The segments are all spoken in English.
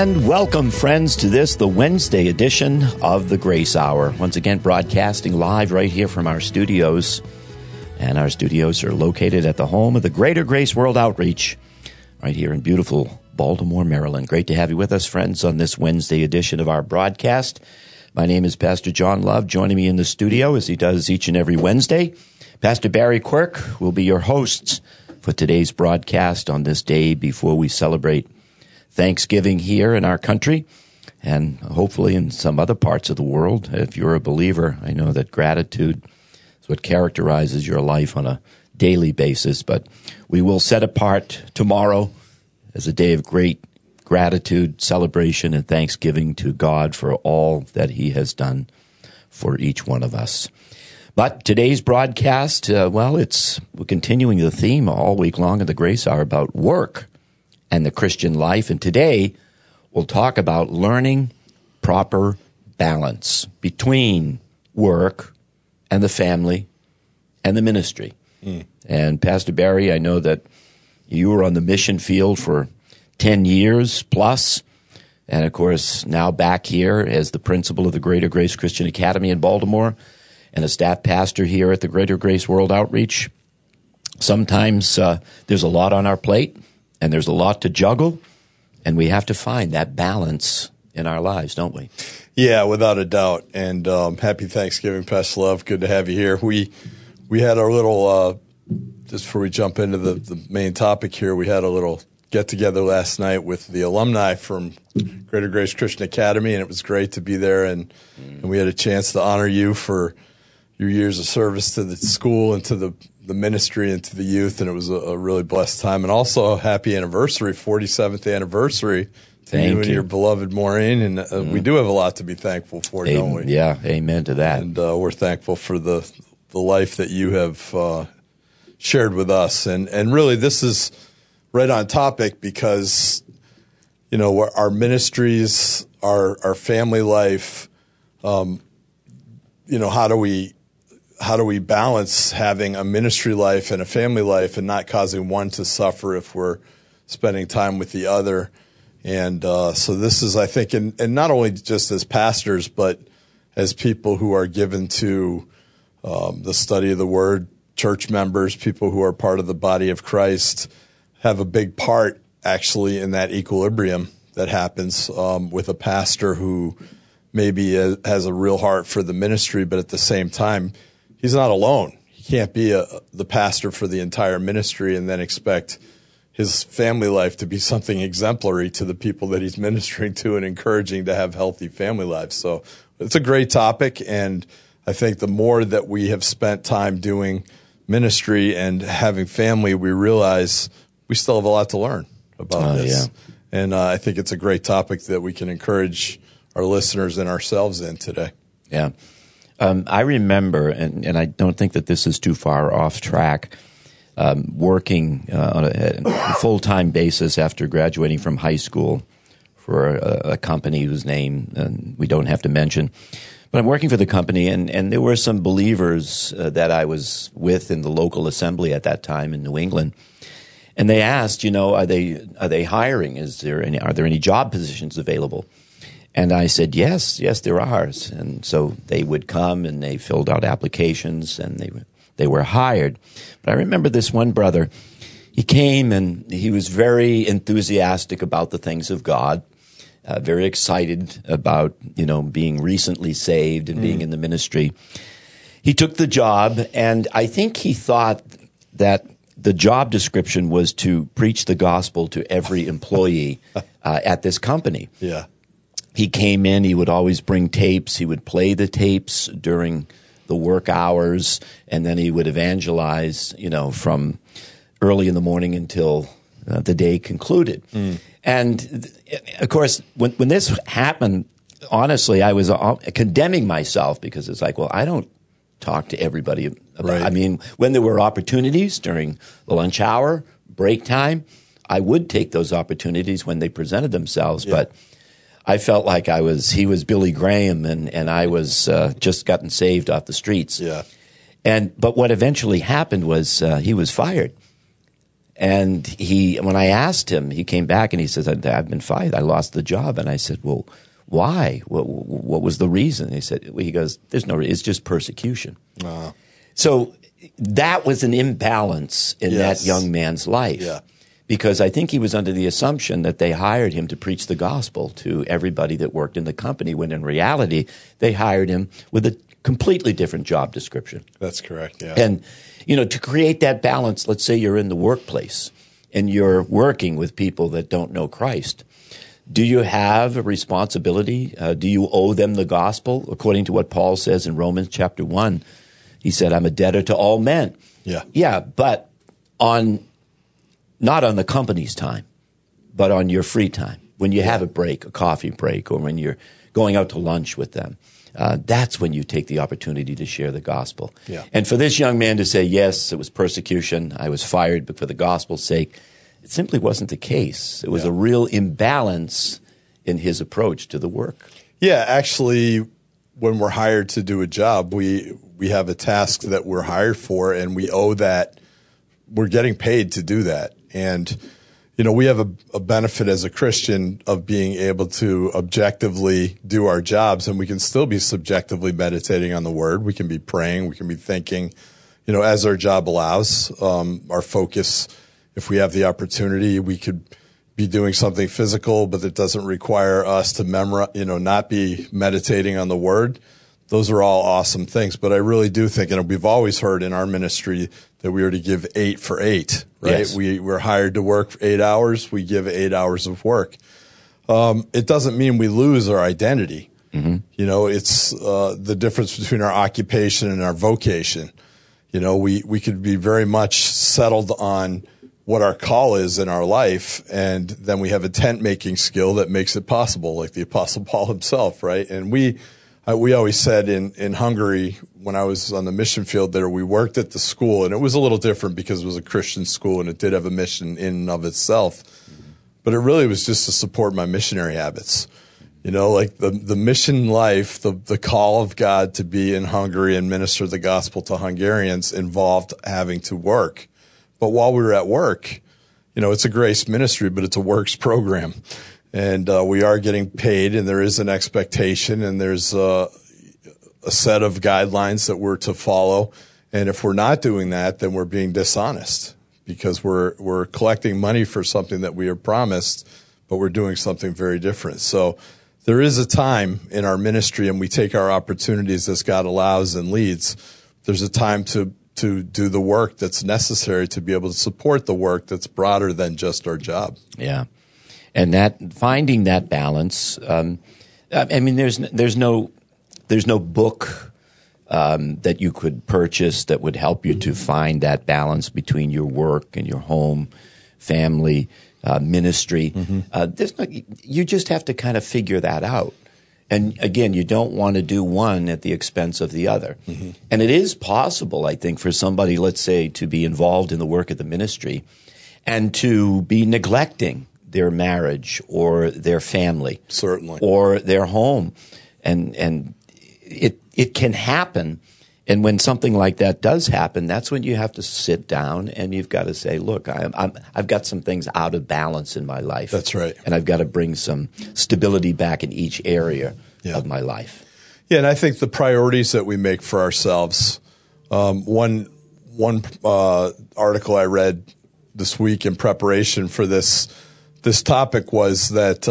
And welcome, friends, to this, the Wednesday edition of the Grace Hour. Once again, broadcasting live right here from our studios. And our studios are located at the home of the Greater Grace World Outreach, right here in beautiful Baltimore, Maryland. Great to have you with us, friends, on this Wednesday edition of our broadcast. My name is Pastor John Love. Joining me in the studio, as he does each and every Wednesday, Pastor Barry Quirk will be your hosts for today's broadcast on this day before we celebrate Thanksgiving here in our country and hopefully in some other parts of the world. If you're a believer, I know that gratitude is what characterizes your life on a daily basis, but we will set apart tomorrow as a day of great gratitude, celebration, and thanksgiving to God for all that He has done for each one of us. But today's broadcast, we're continuing the theme all week long of the Grace Hour about work and the Christian life. And today, we'll talk about learning proper balance between work and the family and the ministry. And Pastor Barry, I know that you were on the mission field for 10 years plus, and of course, now back here as the principal of the Greater Grace Christian Academy in Baltimore and a staff pastor here at the Greater Grace World Outreach. Sometimes there's a lot on our plate, and there's a lot to juggle, and we have to find that balance in our lives, don't we? Yeah, without a doubt. And happy Thanksgiving, Pastor Love. Good to have you here. We had our little, just before we jump into the main topic here, we had a little get-together last night with the alumni from Greater Grace Christian Academy, and it was great to be there. And we had a chance to honor you for your years of service to the school and to the ministry and to the youth, and it was a really blessed time. And also a happy anniversary, 47th anniversary to you and your beloved Maureen. And we do have a lot to be thankful for, don't we? Yeah, amen to that. And we're thankful for the life that you have shared with us. And really, this is right on topic because, you know, our ministries, our family life, you know, how do we balance having a ministry life and a family life and not causing one to suffer if we're spending time with the other? And so this is, I think, and not only just as pastors, but as people who are given to the study of the Word, church members, people who are part of the body of Christ, have a big part actually in that equilibrium that happens with a pastor who maybe has a real heart for the ministry, but at the same time, he's not alone. He can't be the pastor for the entire ministry and then expect his family life to be something exemplary to the people that he's ministering to and encouraging to have healthy family lives. So it's a great topic, and I think the more that we have spent time doing ministry and having family, we realize we still have a lot to learn about this. Yeah. And I think it's a great topic that we can encourage our listeners and ourselves in today. Yeah. I remember, and I don't think that this is too far off track, working on a full-time basis after graduating from high school for a company whose name we don't have to mention. But I'm working for the company, and there were some believers that I was with in the local assembly at that time in New England. And they asked, you know, are they hiring? Are there any job positions available? And I said, yes, there are. And so they would come and they filled out applications and they were hired. But I remember this one brother, he came and he was very enthusiastic about the things of God, very excited about, you know, being recently saved and being in the ministry. He took the job, and I think he thought that the job description was to preach the gospel to every employee at this company. Yeah. He came in, he would always bring tapes, he would play the tapes during the work hours, and then he would evangelize, you know, from early in the morning until the day concluded. And, of course, when this happened, honestly, I was condemning myself because it's like, well, I don't talk to everybody about Right. I mean, when there were opportunities during the lunch hour, break time, I would take those opportunities when they presented themselves, but I felt like he was Billy Graham, and I was just gotten saved off the streets. Yeah. But what eventually happened was he was fired. And when I asked him, he came back and he says, I've been fired. I lost the job. And I said, well, why? What was the reason? He goes, there's no reason. It's just persecution. So that was an imbalance in that young man's life. Yeah. Because I think he was under the assumption that they hired him to preach the gospel to everybody that worked in the company, when in reality, they hired him with a completely different job description. That's correct, yeah. And, to create that balance, let's say you're in the workplace and you're working with people that don't know Christ. Do you have a responsibility? Do you owe them the gospel? According to what Paul says in Romans chapter 1, he said, I'm a debtor to all men. Yeah. Yeah, but not on the company's time, but on your free time. When you have a break, a coffee break, or when you're going out to lunch with them. That's when you take the opportunity to share the gospel. Yeah. And for this young man to say, yes, it was persecution, I was fired, but for the gospel's sake, it simply wasn't the case. It was a real imbalance in his approach to the work. Yeah, actually, when we're hired to do a job, we have a task that we're hired for, and we owe that. We're getting paid to do that. And we have a benefit as a Christian of being able to objectively do our jobs, and we can still be subjectively meditating on the Word. We can be praying. We can be thinking, as our job allows. Our focus, if we have the opportunity, we could be doing something physical, but it doesn't require us to not be meditating on the Word. Those are all awesome things. But I really do think, we've always heard in our ministry that we are to give 8 for 8, right? Yes. We're hired to work for 8 hours. We give 8 hours of work. It doesn't mean we lose our identity. Mm-hmm. It's the difference between our occupation and our vocation. We could be very much settled on what our call is in our life, and then we have a tent-making skill that makes it possible, like the Apostle Paul himself, right? And we always said in Hungary, when I was on the mission field there, we worked at the school, and it was a little different because it was a Christian school and it did have a mission in and of itself. But it really was just to support my missionary habits. Like the mission life, the call of God to be in Hungary and minister the gospel to Hungarians involved having to work. But while we were at work, it's a grace ministry, but it's a works program. And we are getting paid, and there is an expectation, and there's a set of guidelines that we're to follow. And if we're not doing that, then we're being dishonest, because we're collecting money for something that we are promised, but we're doing something very different. So there is a time in our ministry, and we take our opportunities as God allows and leads. There's a time to do the work that's necessary to be able to support the work that's broader than just our job. Yeah. And finding that balance, there's no book that you could purchase that would help you to find that balance between your work and your home, family, ministry. Mm-hmm. You just have to kind of figure that out. And again, you don't want to do one at the expense of the other. Mm-hmm. And it is possible, I think, for somebody, let's say, to be involved in the work of the ministry and to be neglecting their marriage or their family, certainly, or their home, and it can happen. And when something like that does happen, that's when you have to sit down and you've got to say, "Look, I've got some things out of balance in my life. That's right, and I've got to bring some stability back in each area of my life." Yeah, and I think the priorities that we make for ourselves. One article I read this week in preparation for this topic was that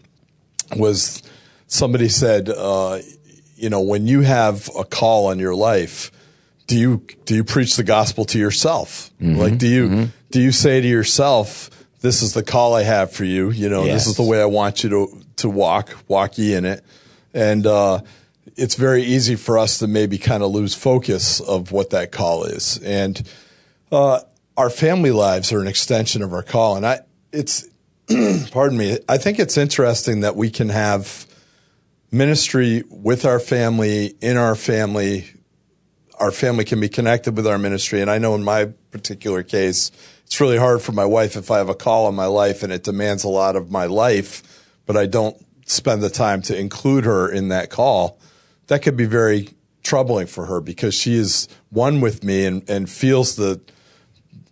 somebody said, when you have a call on your life, do you preach the gospel to yourself? Mm-hmm. Like, do you say to yourself, this is the call I have for you, This is the way I want you to walk ye in it. And it's very easy for us to maybe kind of lose focus of what that call is. And our family lives are an extension of our call. And pardon me, I think it's interesting that we can have ministry with our family, in our family. Our family can be connected with our ministry. And I know in my particular case, it's really hard for my wife if I have a call in my life and it demands a lot of my life, but I don't spend the time to include her in that call. That could be very troubling for her because she is one with me and feels the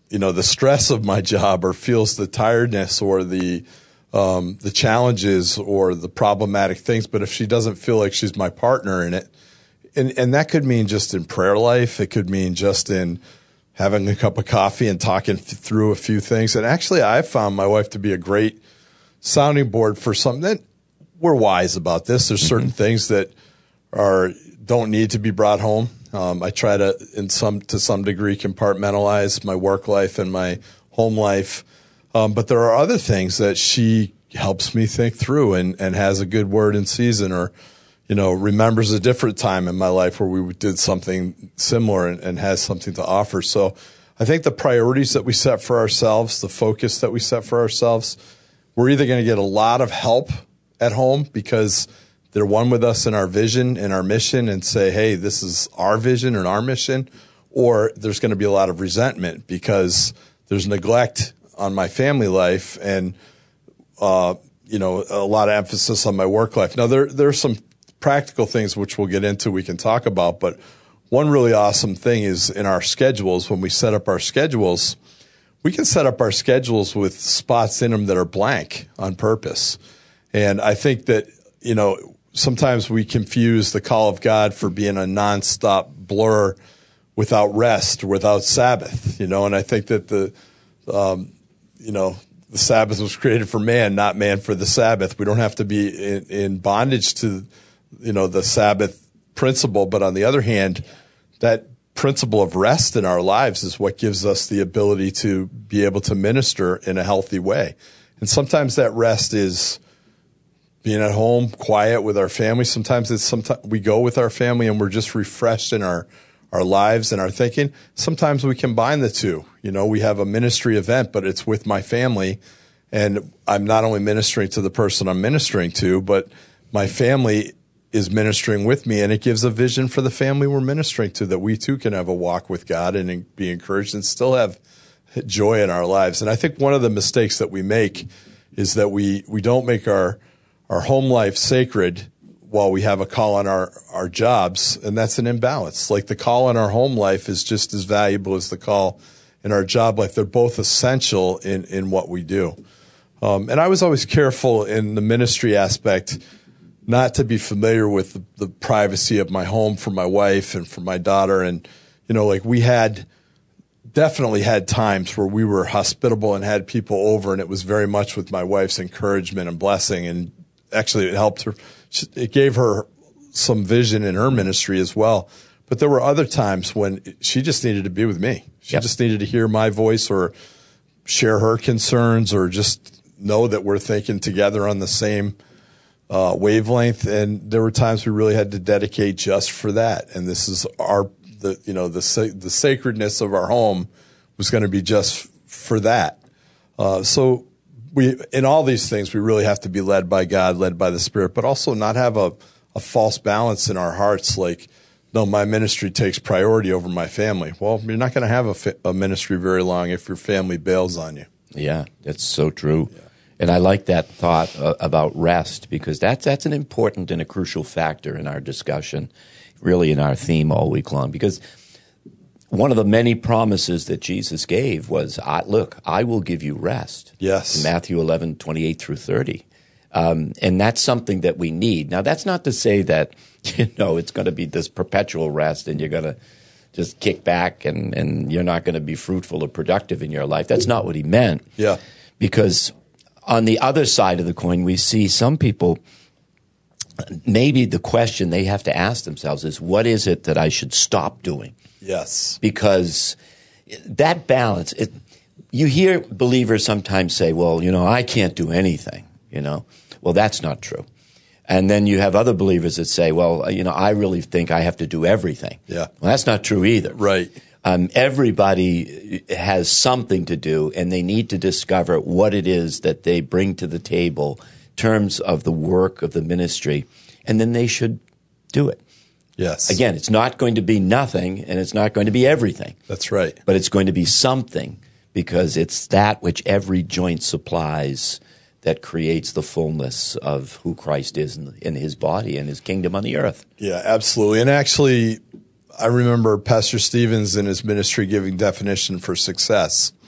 the stress of my job or feels the tiredness or the challenges or the problematic things. But if she doesn't feel like she's my partner in it, and that could mean just in prayer life, it could mean just in having a cup of coffee and talking through a few things. And actually, I found my wife to be a great sounding board for something that we're wise about this. There's certain things that don't need to be brought home. I try to some degree compartmentalize my work life and my home life. But there are other things that she helps me think through and has a good word in season, or, remembers a different time in my life where we did something similar and has something to offer. So I think the priorities that we set for ourselves, the focus that we set for ourselves, we're either going to get a lot of help at home because they're one with us in our vision and our mission and say, hey, this is our vision and our mission, or there's going to be a lot of resentment because there's neglect on my family life and, a lot of emphasis on my work life. Now, there are some practical things which we'll get into, we can talk about, but one really awesome thing is in our schedules, when we set up our schedules, we can set up our schedules with spots in them that are blank on purpose. And I think that, sometimes we confuse the call of God for being a nonstop blur without rest, without Sabbath, and I think that the Sabbath was created for man, not man for the Sabbath. We don't have to be in bondage to, the Sabbath principle. But on the other hand, that principle of rest in our lives is what gives us the ability to be able to minister in a healthy way. And sometimes that rest is being at home, quiet with our family. Sometimes we go with our family and we're just refreshed in our lives and our thinking. Sometimes we combine the two. We have a ministry event, but it's with my family. And I'm not only ministering to the person I'm ministering to, but my family is ministering with me. And it gives a vision for the family we're ministering to, that we too can have a walk with God and be encouraged and still have joy in our lives. And I think one of the mistakes that we make is that we don't make our home life sacred while we have a call on our jobs, and that's an imbalance. Like the call in our home life is just as valuable as the call in our job life. They're both essential in what we do. And I was always careful in the ministry aspect not to be familiar with the privacy of my home for my wife and for my daughter. And, we definitely had times where we were hospitable and had people over, and it was very much with my wife's encouragement and blessing. And actually it helped her. It gave her some vision in her ministry as well. But there were other times when she just needed to be with me. She just needed to hear my voice or share her concerns or just know that we're thinking together on the same wavelength. And there were times we really had to dedicate just for that. And this is the sacredness of our home was going to be just for that. So in all these things, we really have to be led by God, led by the Spirit, but also not have a false balance in our hearts. Like, no, my ministry takes priority over my family. Well, you're not going to have a ministry very long if your family bails on you. Yeah, that's so true. Yeah. And I like that thought about rest, because that's an important and a crucial factor in our discussion, really in our theme all week long. Because one of the many promises that Jesus gave was, I will give you rest. Yes. In Matthew 11:28 through 30. And that's something that we need. Now, that's not to say that, it's going to be this perpetual rest and you're going to just kick back and you're not going to be fruitful or productive in your life. That's not what he meant. Yeah. Because on the other side of the coin, we see some people, maybe the question they have to ask themselves is, what is it that I should stop doing? Yes. Because that balance, you hear believers sometimes say, well, I can't do anything, Well, that's not true. And then you have other believers that say, well, I really think I have to do everything. Yeah. Well, that's not true either. Right. Everybody has something to do, and they need to discover what it is that they bring to the table in terms of the work of the ministry, and then they should do it. Yes. Again, it's not going to be nothing, and it's not going to be everything. That's right. But it's going to be something, because it's that which every joint supplies that creates the fullness of who Christ is in his body and his kingdom on the earth. Yeah, absolutely. And actually, I remember Pastor Stevens in his ministry giving definition for success.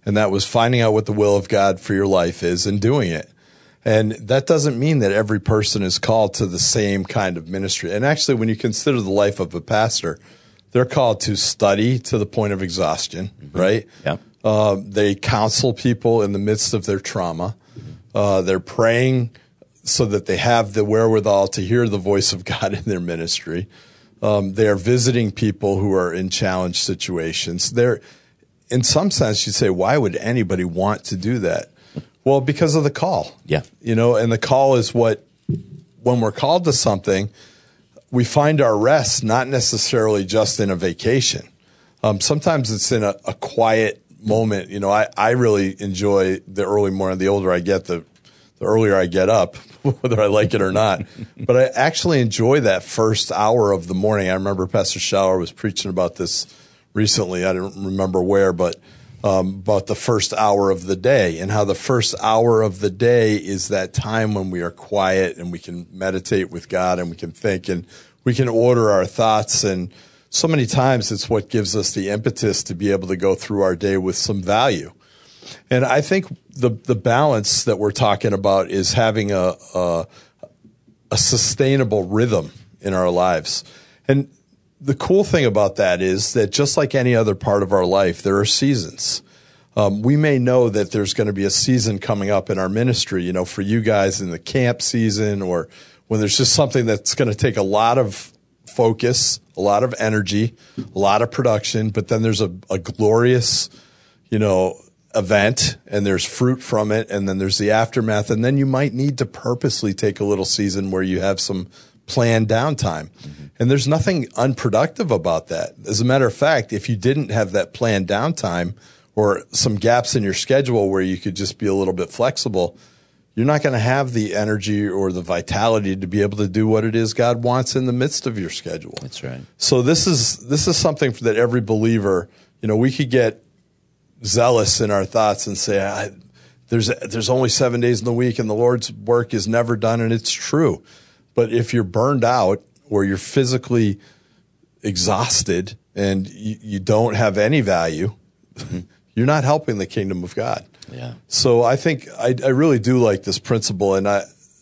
and that was finding out what the will of God for your life is and doing it. And that doesn't mean that every person is called to the same kind of ministry. And actually, when you consider the life of a pastor, they're called to study to the point of exhaustion, right? Yeah. They counsel people in the midst of their trauma. They're praying so that they have the wherewithal to hear the voice of God in their ministry. They are visiting people who are in challenged situations. They're, in some sense, you'd say, why would anybody want to do that? Well, because of the call. Yeah. And the call is what, when we're called to something, we find our rest not necessarily just in a vacation. Sometimes it's in a quiet moment. I really enjoy the early morning. The older I get, the earlier I get up, whether I like it or not. But I actually enjoy that first hour of the morning. I remember Pastor Schauer was preaching about this recently. I don't remember where, but about the first hour of the day, and how the first hour of the day is that time when we are quiet and we can meditate with God and we can think and we can order our thoughts. And so many times it's what gives us the impetus to be able to go through our day with some value. And I think the balance that we're talking about is having a sustainable rhythm in our lives. And the cool thing about that is that just like any other part of our life, there are seasons. We may know that there's going to be a season coming up in our ministry, for you guys in the camp season, or when there's just something that's going to take a lot of focus, a lot of energy, a lot of production, but then there's a glorious, event, and there's fruit from it, and then there's the aftermath, and then you might need to purposely take a little season where you have some planned downtime. Mm-hmm. And there's nothing unproductive about that. As a matter of fact, if you didn't have that planned downtime or some gaps in your schedule where you could just be a little bit flexible, you're not going to have the energy or the vitality to be able to do what it is God wants in the midst of your schedule. That's right. So this is something that every believer, we could get zealous in our thoughts and say, there's only 7 days in the week and the Lord's work is never done, and it's true. But if you're burned out or you're physically exhausted and you don't have any value, you're not helping the kingdom of God. Yeah. So I think I really do like this principle. And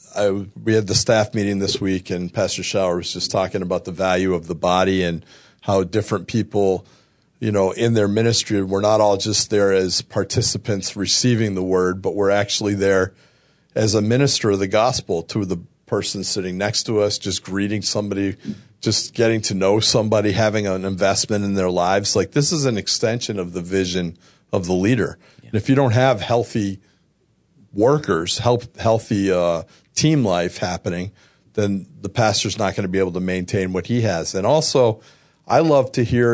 we had the staff meeting this week, and Pastor Schauer was just talking about the value of the body and how different people, in their ministry, we're not all just there as participants receiving the word, but we're actually there as a minister of the gospel to the person sitting next to us, just greeting somebody, just getting to know somebody, having an investment in their lives. Like, this is an extension of the vision of the leader. Yeah. And if you don't have healthy workers, healthy team life happening, then the pastor's not going to be able to maintain what he has. And also, I love to hear,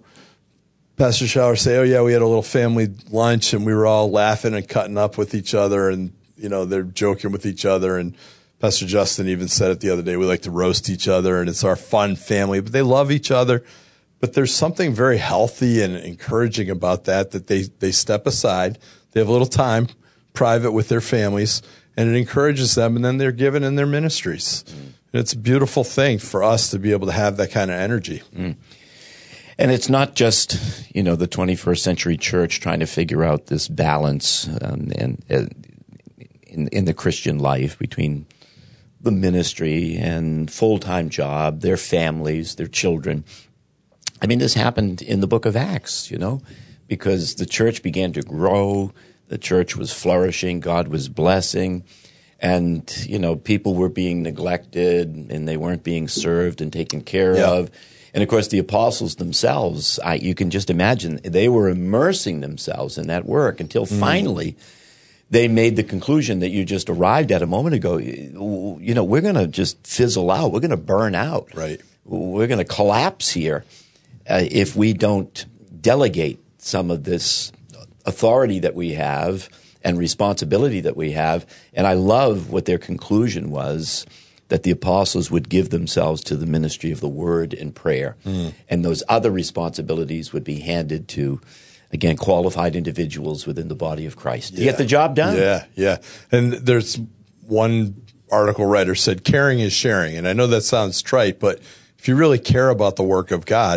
Pastor Schauer say, oh, yeah, we had a little family lunch and we were all laughing and cutting up with each other, and, they're joking with each other. And Pastor Justin even said it the other day, we like to roast each other and it's our fun family, but they love each other. But there's something very healthy and encouraging about that they step aside. They have a little time private with their families, and it encourages them, and then they're given in their ministries. And it's a beautiful thing for us to be able to have that kind of energy. And it's not just, the 21st century church trying to figure out this balance in the Christian life between the ministry and full-time job, their families, their children. I mean, this happened in the book of Acts, because the church began to grow, the church was flourishing, God was blessing, and, people were being neglected and they weren't being served and taken care of. And, of course, the apostles themselves, you can just imagine, they were immersing themselves in that work until finally they made the conclusion that you just arrived at a moment ago. We're going to just fizzle out. We're going to burn out. Right. We're going to collapse here if we don't delegate some of this authority that we have and responsibility that we have. And I love what their conclusion was, that the apostles would give themselves to the ministry of the word and prayer. And those other responsibilities would be handed to, again, qualified individuals within the body of Christ to get the job done. Yeah. And there's one article writer said, caring is sharing. And I know that sounds trite, but if you really care about the work of God,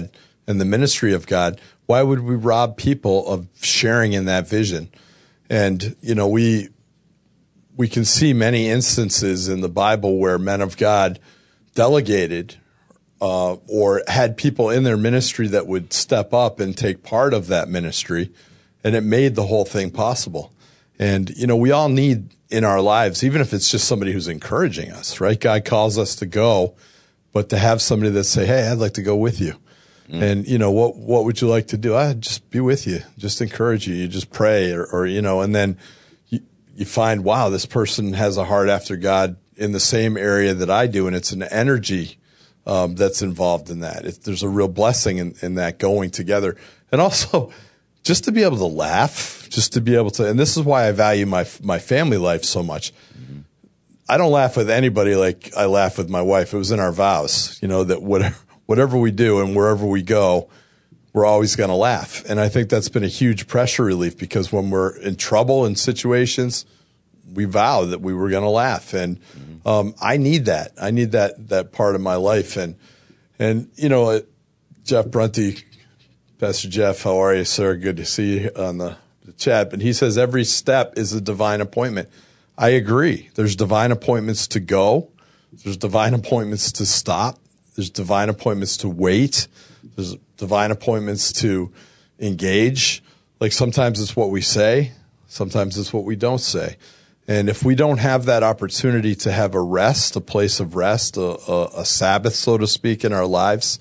and the ministry of God, why would we rob people of sharing in that vision? And, we can see many instances in the Bible where men of God delegated or had people in their ministry that would step up and take part of that ministry, and it made the whole thing possible. And, we all need in our lives, even if it's just somebody who's encouraging us, right? God calls us to go, but to have somebody that say, hey, I'd like to go with you. And, what would you like to do? I'd just be with you, just encourage you. You just pray or and then you find, wow, this person has a heart after God in the same area that I do. And it's an energy that's involved in that. There's a real blessing in that going together. And also just to be able to laugh, just to be able to, and this is why I value my family life so much. Mm-hmm. I don't laugh with anybody like I laugh with my wife. It was in our vows, that whatever we do and wherever we go, we're always going to laugh. And I think that's been a huge pressure relief because when we're in trouble in situations, we vow that we were going to laugh. And I need that. I need that part of my life. And Jeff Brunty, Pastor Jeff, how are you, sir? Good to see you on the chat. But he says every step is a divine appointment. I agree. There's divine appointments to go. There's divine appointments to stop. There's divine appointments to wait. There's divine appointments to engage. Like sometimes it's what we say. Sometimes it's what we don't say. And if we don't have that opportunity to have a rest, a place of rest, a Sabbath, so to speak, in our lives,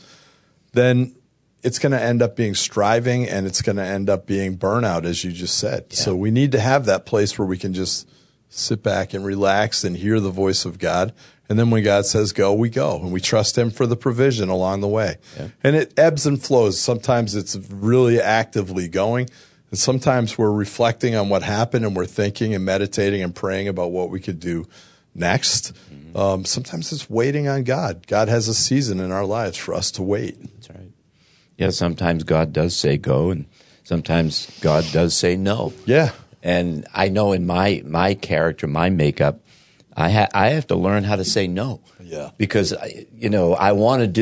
then it's going to end up being striving and it's going to end up being burnout, as you just said. Yeah. So we need to have that place where we can just sit back and relax and hear the voice of God. And then when God says go, we go. And we trust him for the provision along the way. Yeah. And it ebbs and flows. Sometimes it's really actively going. And sometimes we're reflecting on what happened and we're thinking and meditating and praying about what we could do next. Mm-hmm. Sometimes it's waiting on God. God has a season in our lives for us to wait. That's right. Yeah, sometimes God does say go, and sometimes God does say no. Yeah. And I know in my character, my makeup, I have to learn how to say no. Yeah. Because I want to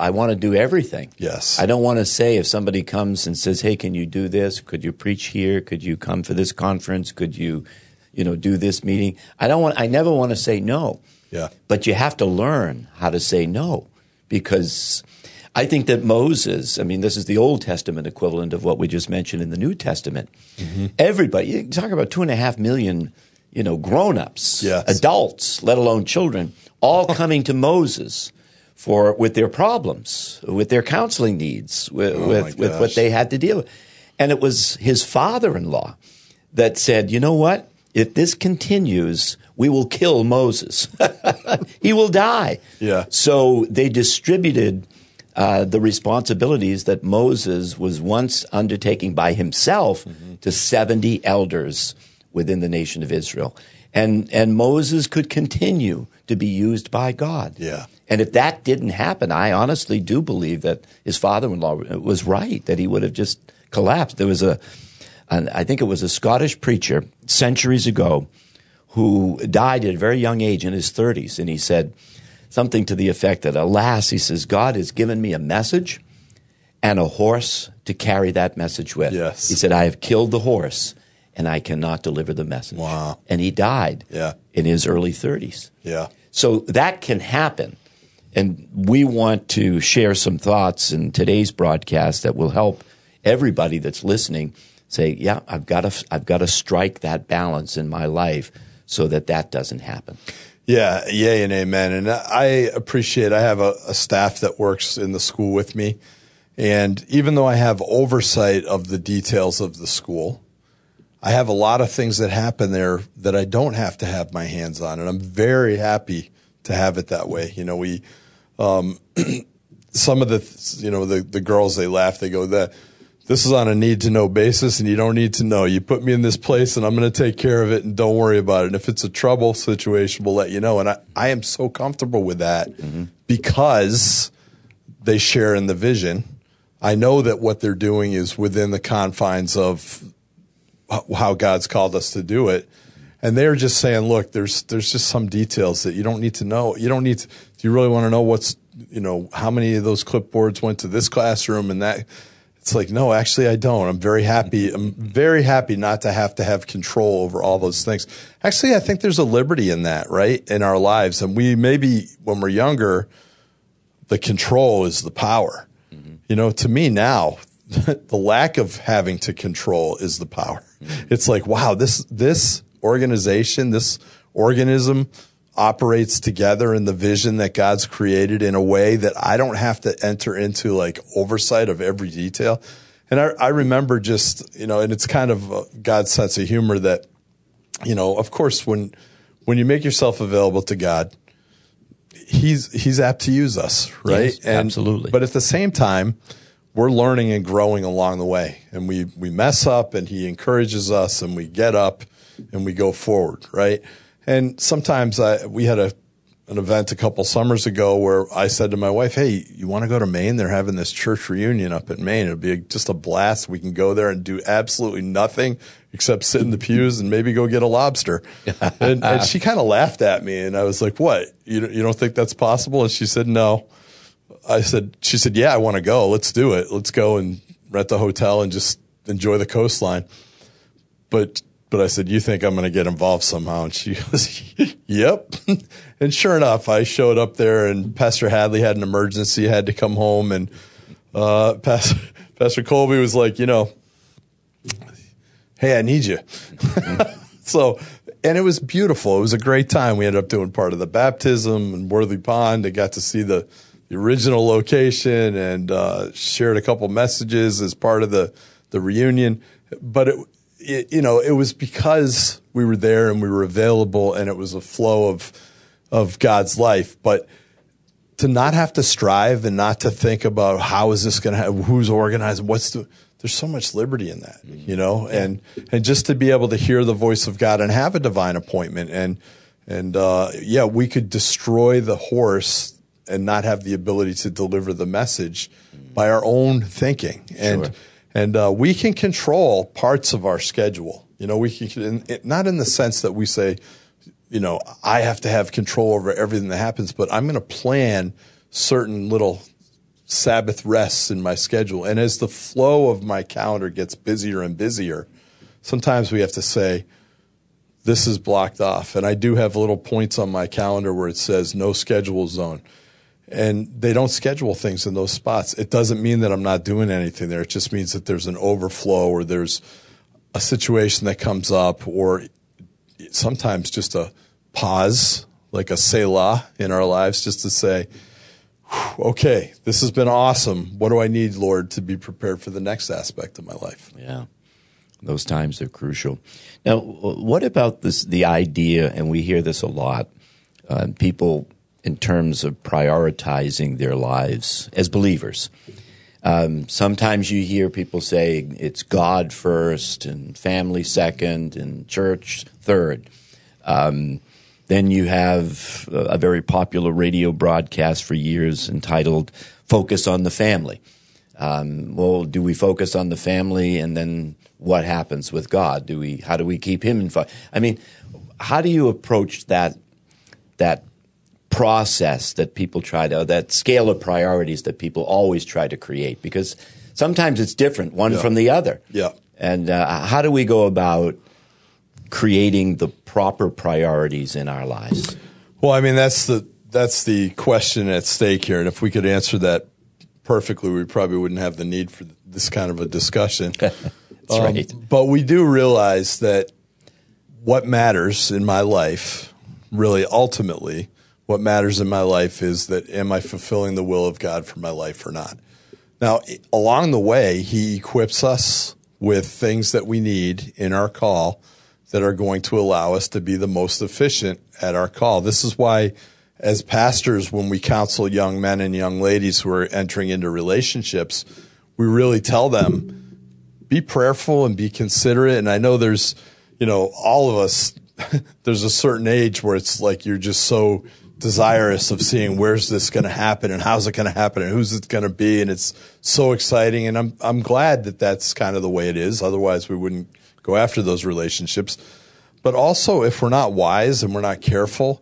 do everything. Yes. I don't want to say if somebody comes and says, "Hey, can you do this? Could you preach here? Could you come for this conference? Could you do this meeting?" I never want to say no. Yeah. But you have to learn how to say no, because I think that Moses, this is the Old Testament equivalent of what we just mentioned in the New Testament. Mm-hmm. Everybody, you talk about 2.5 million, grown-ups, yes, adults, let alone children, all coming to Moses with their problems, with their counseling needs, with what they had to deal with. And it was his father-in-law that said, you know what? If this continues, we will kill Moses. He will die. Yeah. So they distributed the responsibilities that Moses was once undertaking by himself to 70 elders within the nation of Israel. And Moses could continue to be used by God. Yeah. And if that didn't happen, I honestly do believe that his father-in-law was right, that he would have just collapsed. There was I think it was a Scottish preacher centuries ago who died at a very young age in his 30s. And he said something to the effect that, alas, he says, God has given me a message and a horse to carry that message with. Yes. He said, I have killed the horse and I cannot deliver the message. Wow. And he died in his early 30s. Yeah. So that can happen. And we want to share some thoughts in today's broadcast that will help everybody that's listening say, yeah, I've got to strike that balance in my life so that doesn't happen. Yeah, yay and amen. And I appreciate, I have a staff that works in the school with me. And even though I have oversight of the details of the school, I have a lot of things that happen there that I don't have to have my hands on. And I'm very happy to have it that way. We, some of the girls, they laugh, they go, this is on a need-to-know basis, and you don't need to know. You put me in this place, and I'm going to take care of it, and don't worry about it. And if it's a trouble situation, we'll let you know. And I am so comfortable with that because they share in the vision. I know that what they're doing is within the confines of how God's called us to do it. And they're just saying, look, there's just some details that you don't need to know. You don't need to, do you really want to know what's how many of those clipboards went to this classroom and that. It's like, no, actually I don't. I'm very happy. Not to have control over all those things. Actually, I think there's a liberty in that, right? In our lives. And we maybe when we're younger, the control is the power. Mm-hmm. To me now, the lack of having to control is the power. Mm-hmm. It's like, wow, this organization, this organism operates together in the vision that God's created in a way that I don't have to enter into like oversight of every detail. And I remember just, and it's kind of God's sense of humor that, of course, when you make yourself available to God, he's apt to use us, right? Yes, absolutely. But at the same time, we're learning and growing along the way, and we mess up and he encourages us and we get up and we go forward, right? And sometimes we had an event a couple summers ago where I said to my wife, hey, you want to go to Maine? They're having this church reunion up in Maine. It'll be just a blast. We can go there and do absolutely nothing except sit in the pews and maybe go get a lobster. And she kind of laughed at me. And I was like, what? You don't think that's possible? And she said, no. She said, yeah, I want to go. Let's do it. Let's go and rent a hotel and just enjoy the coastline. But I said, you think I'm going to get involved somehow? And she goes, yep. And sure enough, I showed up there and Pastor Hadley had an emergency, had to come home. And Pastor Colby was like, hey, I need you. And it was beautiful. It was a great time. We ended up doing part of the baptism in Worthy Pond. I got to see the original location and shared a couple messages as part of the reunion. But it was because we were there and we were available and it was a flow of God's life. But to not have to strive and not to think about how is this going to happen, who's organizing, there's so much liberty in that, and just to be able to hear the voice of God and have a divine appointment. And we could destroy the horse and not have the ability to deliver the message by our own thinking. Sure. And we can control parts of our schedule. We can, not in the sense that we say, I have to have control over everything that happens, but I'm going to plan certain little Sabbath rests in my schedule. And as the flow of my calendar gets busier and busier, sometimes we have to say, this is blocked off. And I do have little points on my calendar where it says no schedule zone. And they don't schedule things in those spots. It doesn't mean that I'm not doing anything there. It just means that there's an overflow or there's a situation that comes up or sometimes just a pause, like a Selah in our lives, just to say, okay, this has been awesome. What do I need, Lord, to be prepared for the next aspect of my life? Yeah, those times are crucial. Now, what about the idea, and we hear this a lot, people in terms of prioritizing their lives as believers. Sometimes you hear people say it's God first and family second and church third. Then you have a very popular radio broadcast for years entitled Focus on the Family. Do we focus on the family and then what happens with God? How do we keep him in focus? I mean, how do you approach that process that people that scale of priorities that people always try to create? Because sometimes it's different, one from the other. Yeah. And how do we go about creating the proper priorities in our lives? Well, I mean, that's the question at stake here. And if we could answer that perfectly, we probably wouldn't have the need for this kind of a discussion. That's right. But we do realize that what matters in my life, really ultimately, what matters in my life is that am I fulfilling the will of God for my life or not? Now, along the way, he equips us with things that we need in our call that are going to allow us to be the most efficient at our call. This is why, as pastors, when we counsel young men and young ladies who are entering into relationships, we really tell them, be prayerful and be considerate. And I know there's, all of us, there's a certain age where it's like you're just so desirous of seeing where's this going to happen and how's it going to happen and who's it going to be. And it's so exciting. And I'm glad that that's kind of the way it is. Otherwise, we wouldn't go after those relationships. But also, if we're not wise and we're not careful,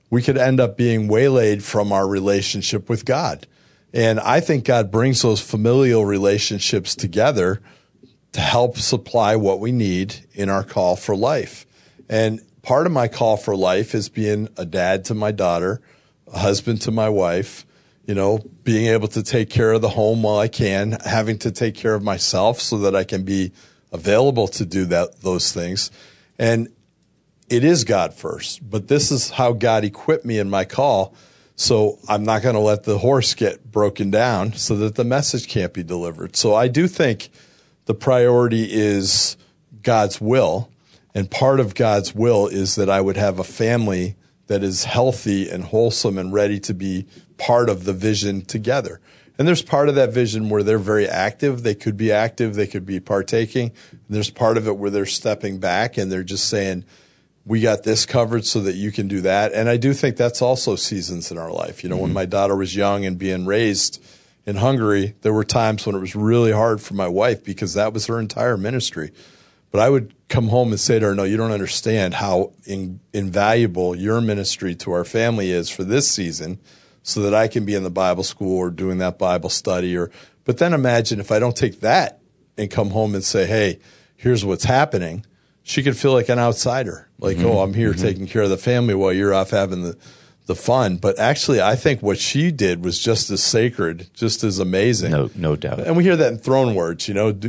we could end up being waylaid from our relationship with God. And I think God brings those familial relationships together to help supply what we need in our call for life. And part of my call for life is being a dad to my daughter, a husband to my wife, being able to take care of the home while I can, having to take care of myself so that I can be available to do those things. And it is God first, but this is how God equipped me in my call. So I'm not going to let the horse get broken down so that the message can't be delivered. So I do think the priority is God's will. And part of God's will is that I would have a family that is healthy and wholesome and ready to be part of the vision together. And there's part of that vision where they're very active. They could be active. They could be partaking. And there's part of it where they're stepping back and they're just saying, we got this covered so that you can do that. And I do think that's also seasons in our life. When my daughter was young and being raised in Hungary, there were times when it was really hard for my wife because that was her entire ministry. But I would come home and say to her, no, you don't understand how invaluable your ministry to our family is for this season so that I can be in the Bible school or doing that Bible study. But then imagine if I don't take that and come home and say, hey, here's what's happening. She could feel like an outsider, like, oh, I'm here taking care of the family while you're off having the fun. But actually, I think what she did was just as sacred, just as amazing. No doubt. And we hear that in throne words,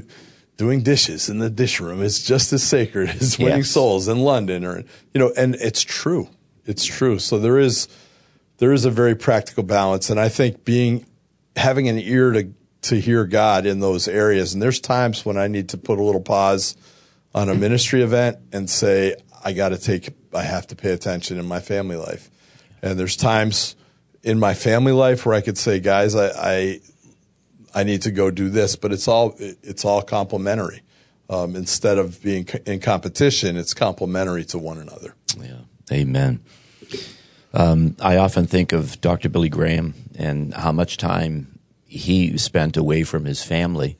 doing dishes in the dish room is just as sacred as winning souls in London, and it's true. It's true. So there is a very practical balance, and I think having an ear to hear God in those areas. And there's times when I need to put a little pause on a ministry event and say, I have to pay attention in my family life. And there's times in my family life where I could say, guys, I need to go do this, but it's all complementary. Instead of being in competition, it's complementary to one another. Yeah. Amen. I often think of Dr. Billy Graham and how much time he spent away from his family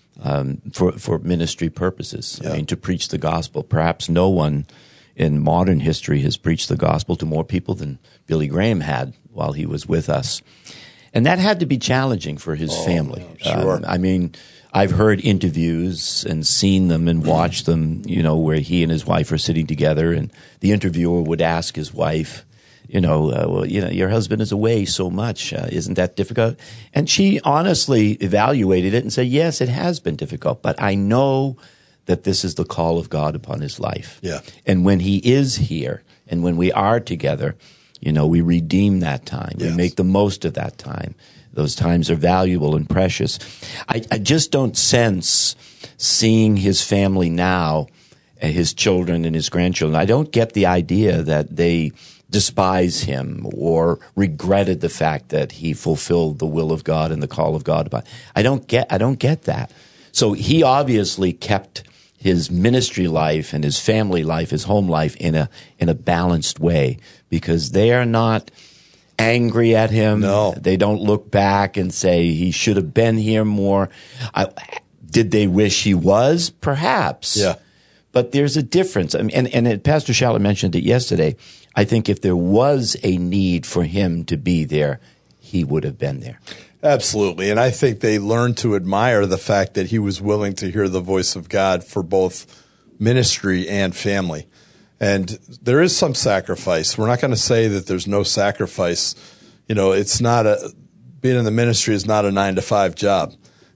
for ministry purposes. Yeah. I mean, to preach the gospel. Perhaps no one in modern history has preached the gospel to more people than Billy Graham had while he was with us. And that had to be challenging for his family. Sure. I mean, I've heard interviews and seen them and watched them, where he and his wife are sitting together and the interviewer would ask his wife, your husband is away so much. Isn't that difficult? And she honestly evaluated it and said, yes, it has been difficult, but I know that this is the call of God upon his life. Yeah. And when he is here and when we are together, we redeem that time. Yes. We make the most of that time. Those times are valuable and precious. I just don't sense seeing his family now, his children and his grandchildren. I don't get the idea that they despise him or regretted the fact that he fulfilled the will of God and the call of God. I don't get that. So he obviously kept his ministry life and his family life, his home life in a balanced way, because they are not angry at him. No. They don't look back and say he should have been here more. Did they wish he was? Perhaps. Yeah. But there's a difference. I mean, and Pastor Schaller mentioned it yesterday. I think if there was a need for him to be there, he would have been there. Absolutely. And I think they learned to admire the fact that he was willing to hear the voice of God for both ministry and family. And there is some sacrifice. We're not going to say that there's no sacrifice. It's not being in the ministry is not a 9-to-5 job.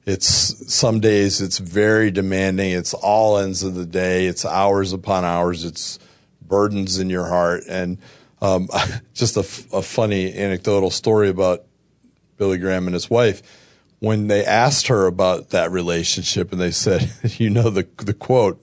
Some days it's very demanding. It's all ends of the day. It's hours upon hours. It's burdens in your heart. And just a funny anecdotal story about Billy Graham and his wife. When they asked her about that relationship and they said, the quote,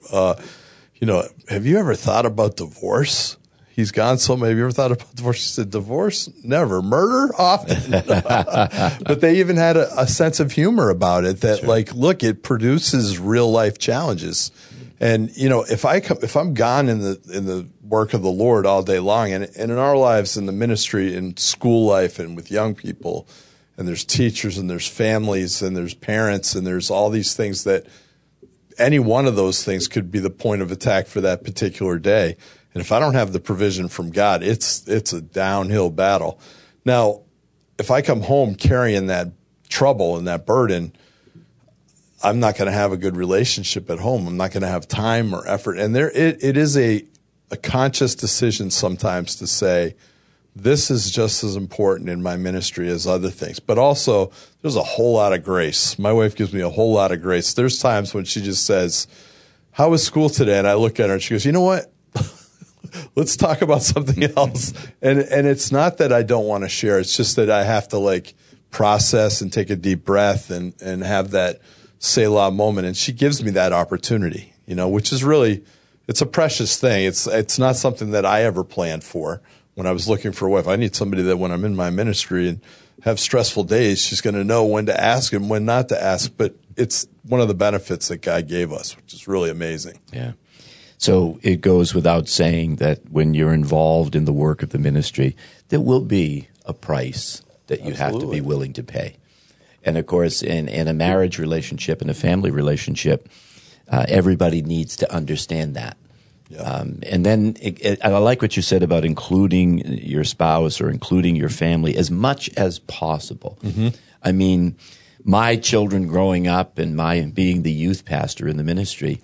have you ever thought about divorce? He's gone so much. Have you ever thought about divorce? She said, divorce? Never. Murder? Often. But they even had a sense of humor about it that, sure. Look, it produces real life challenges. And, if I'm gone in the work of the Lord all day long and in our lives, in the ministry, in school life and with young people, and there's teachers and there's families and there's parents and there's all these things that any one of those things could be the point of attack for that particular day. And if I don't have the provision from God, it's a downhill battle. Now, if I come home carrying that trouble and that burden, I'm not going to have a good relationship at home. I'm not going to have time or effort. And it is a conscious decision sometimes to say, this is just as important in my ministry as other things. But also, there's a whole lot of grace. My wife gives me a whole lot of grace. There's times when she just says, how was school today? And I look at her and she goes, you know what? Let's talk about something else. And it's not that I don't want to share. It's just that I have to like process and take a deep breath and have that Selah moment. And she gives me that opportunity, which is really, it's a precious thing. It's not something that I ever planned for when I was looking for a wife. I need somebody that when I'm in my ministry and have stressful days, she's going to know when to ask and when not to ask. But it's one of the benefits that God gave us, which is really amazing. Yeah. So it goes without saying that when you're involved in the work of the ministry, there will be a price that you have to be willing to pay. And of course, in a marriage relationship, in a family relationship, everybody needs to understand that. Yeah. And then I like what you said about including your spouse or including your family as much as possible. Mm-hmm. I mean, my children growing up and my being the youth pastor in the ministry,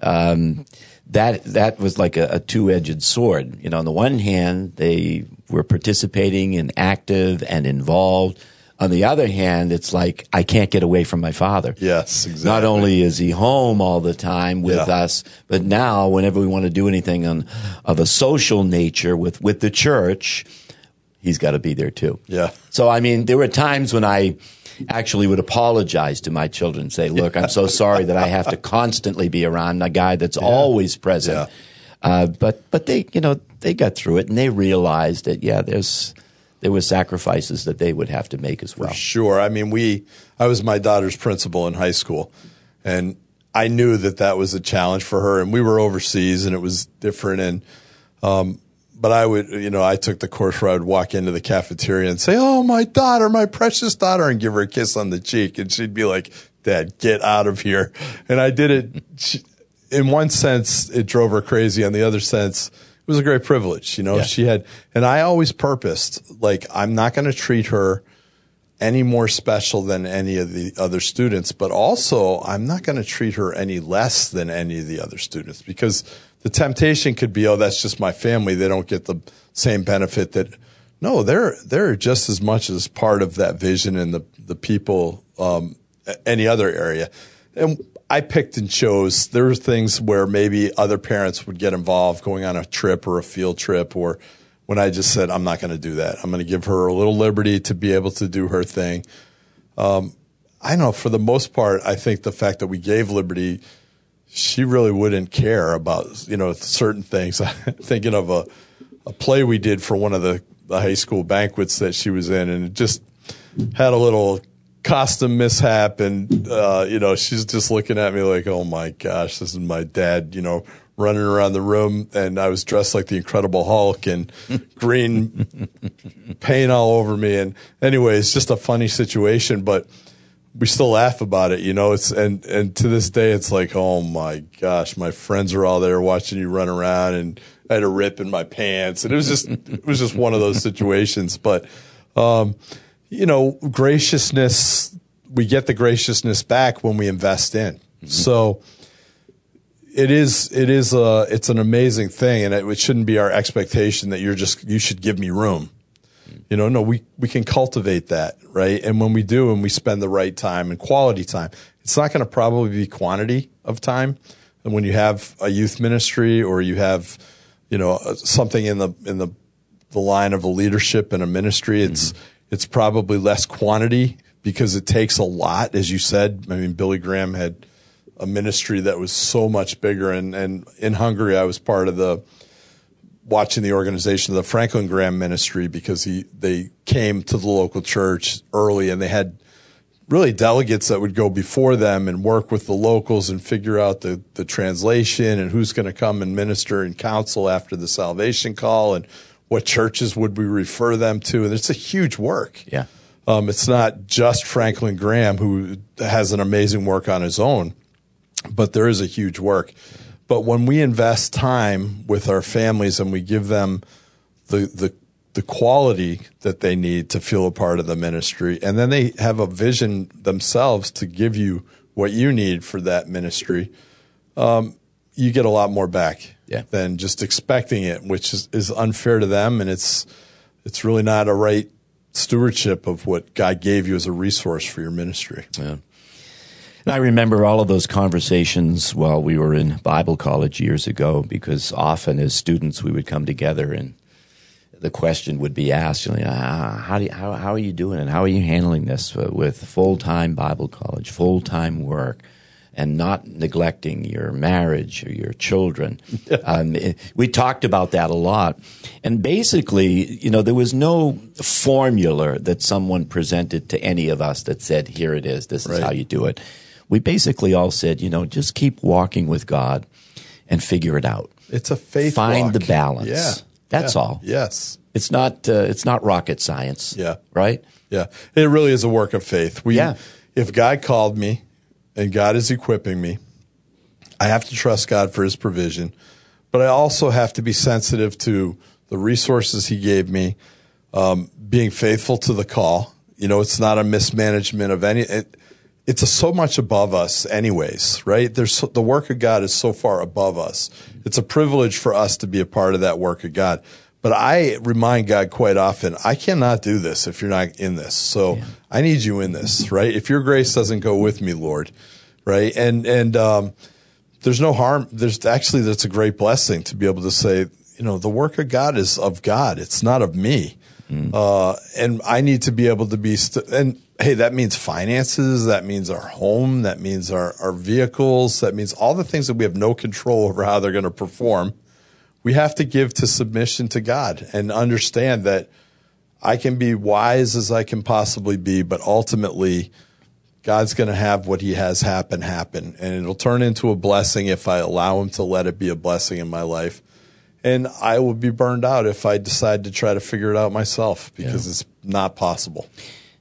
that was like a two-edged sword. On the one hand, they were participating and active and involved. On the other hand, it's like, I can't get away from my father. Yes, exactly. Not only is he home all the time with us, but now whenever we want to do anything of a social nature with the church, he's got to be there too. Yeah. So, I mean, there were times when I actually would apologize to my children and say, look, I'm so sorry that I have to constantly be around a guy that's always present. Yeah. But they, they got through it and they realized that, there were sacrifices that they would have to make as well. For sure. I mean, I was my daughter's principal in high school, and I knew that was a challenge for her, and we were overseas, and it was different. And but I took the course where I would walk into the cafeteria and say, "Oh, my daughter, my precious daughter," and give her a kiss on the cheek, and she'd be like, "Dad, get out of here." And I did it. In one sense, it drove her crazy. On the other sense, it was a great privilege, She had, and I always purposed, like, I'm not going to treat her any more special than any of the other students, but also I'm not going to treat her any less than any of the other students, because the temptation could be, oh, that's just my family. They don't get the same benefit that, no, they're just as much as part of that vision and the people, any other area. And I picked and chose. There were things where maybe other parents would get involved going on a trip or a field trip, or when I just said, I'm not going to do that. I'm going to give her a little liberty to be able to do her thing. I know for the most part, I think the fact that we gave liberty, she really wouldn't care about, certain things. I'm thinking of a play we did for one of the high school banquets that she was in, and it just had a little costume mishap, and she's just looking at me like, oh my gosh, this is my dad, running around the room, and I was dressed like the Incredible Hulk and green paint all over me. And anyway, it's just a funny situation, but we still laugh about it, it's, and to this day, it's like, oh my gosh, my friends are all there watching you run around, and I had a rip in my pants, and it was just one of those situations. But, graciousness, we get the graciousness back when we invest in. Mm-hmm. So it's an amazing thing, and it shouldn't be our expectation that you should give me room. No, we can cultivate that, right? And when we do, and we spend the right time and quality time, it's not going to probably be quantity of time. And when you have a youth ministry, or you have, something in the line of a leadership in a ministry, it's probably less quantity, because it takes a lot, as you said. I mean, Billy Graham had a ministry that was so much bigger, and in Hungary, I was part of watching the organization of the Franklin Graham ministry, because they came to the local church early, and they had really delegates that would go before them and work with the locals and figure out the translation and who's going to come and minister and counsel after the salvation call, and what churches would we refer them to. And it's a huge work. Yeah. It's not just Franklin Graham, who has an amazing work on his own, but there is a huge work. But when we invest time with our families and we give them the quality that they need to feel a part of the ministry, and then they have a vision themselves to give you what you need for that ministry, you get a lot more back than just expecting it, which is unfair to them, and it's really not a right stewardship of what God gave you as a resource for your ministry. Yeah. And I remember all of those conversations while we were in Bible college years ago, because often as students we would come together and the question would be asked, how are you doing and how are you handling this with full-time Bible college, full-time work, and not neglecting your marriage or your children? We talked about that a lot. And basically, there was no formula that someone presented to any of us that said, here it is, this is how you do it. We basically all said, just keep walking with God and figure it out. It's a faith Find walk. the balance. Yeah. That's all. Yes. It's not rocket science. Yeah. Right? Yeah. It really is a work of faith. If God called me and God is equipping me, I have to trust God for his provision, but I also have to be sensitive to the resources he gave me, being faithful to the call. It's not a mismanagement of any it's so much above us anyways, right? The work of God is so far above us. It's a privilege for us to be a part of that work of God. But I remind God quite often, I cannot do this if you're not in this. So I need you in this, right? If your grace doesn't go with me, Lord, right? And there's no harm. That's a great blessing to be able to say, the work of God is of God. It's not of me. And I need to be able to be and hey, that means finances, that means our home, that means our vehicles, that means all the things that we have no control over how they're going to perform. We have to give to submission to God and understand that I can be wise as I can possibly be, but ultimately God's going to have what he has happen, and it'll turn into a blessing if I allow him to let it be a blessing in my life. And I will be burned out if I decide to try to figure it out myself, because it's not possible.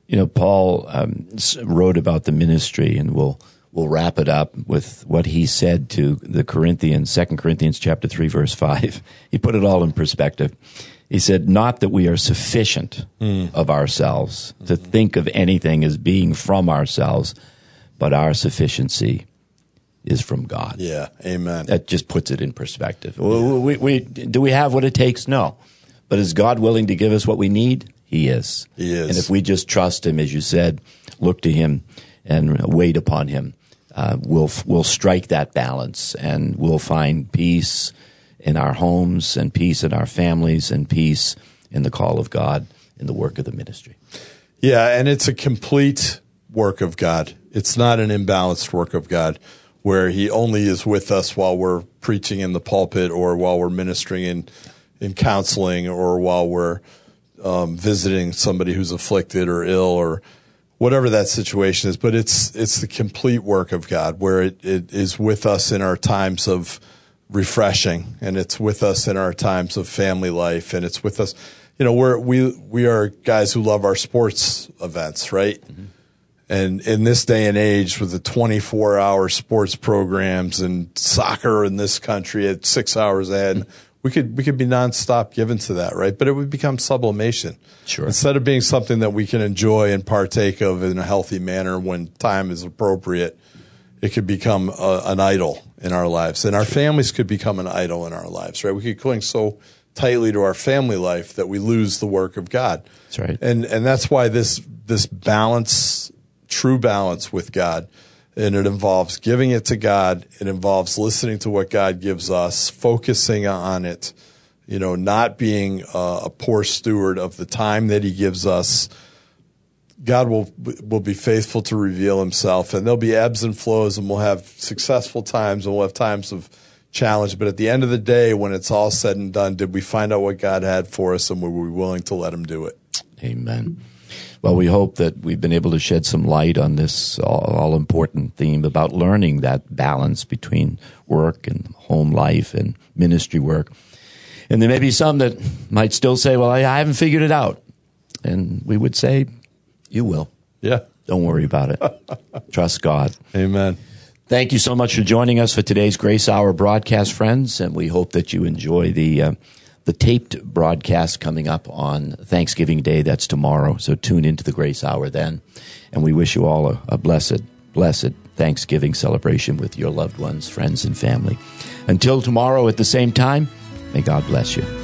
Paul wrote about the ministry, and we'll wrap it up with what he said to the Corinthians, 2 Corinthians chapter 3, verse 5. He put it all in perspective. He said, not that we are sufficient of ourselves to think of anything as being from ourselves, but our sufficiency is from God. Yeah, amen. That just puts it in perspective. Do we have what it takes? No. But is God willing to give us what we need? He is. He is. And if we just trust him, as you said, look to him and wait upon him, we'll strike that balance, and we'll find peace in our homes and peace in our families and peace in the call of God in the work of the ministry. Yeah, and it's a complete work of God. It's not an imbalanced work of God where he only is with us while we're preaching in the pulpit or while we're ministering in counseling or while we're visiting somebody who's afflicted or ill or whatever that situation is. But it's the complete work of God where it is with us in our times of refreshing, and it's with us in our times of family life, and it's with us. We are guys who love our sports events, right? Mm-hmm. And in this day and age with the 24-hour sports programs and soccer in this country at 6 hours ahead, we could be nonstop given to that, right? But it would become sublimation. Sure. Instead of being something that we can enjoy and partake of in a healthy manner when time is appropriate, it could become an idol in our lives. And our families could become an idol in our lives, right? We could cling so tightly to our family life that we lose the work of God. That's right. And that's why this balance, true balance with God, and it involves giving it to God. It involves listening to what God gives us, focusing on it, not being a poor steward of the time that he gives us. God will be faithful to reveal himself, and there'll be ebbs and flows, and we'll have successful times, and we'll have times of challenge. But at the end of the day, when it's all said and done, did we find out what God had for us, and were we willing to let him do it? Amen. Well, we hope that we've been able to shed some light on this all-important theme about learning that balance between work and home life and ministry work. And there may be some that might still say, well, I haven't figured it out. And we would say, you will. Yeah. Don't worry about it. Trust God. Amen. Thank you so much for joining us for today's Grace Hour broadcast, friends, and we hope that you enjoy the taped broadcast coming up on Thanksgiving Day. That's tomorrow, so tune into the Grace Hour then, and we wish you all a blessed Thanksgiving celebration with your loved ones, friends, and family. Until tomorrow at the same time, may God bless you.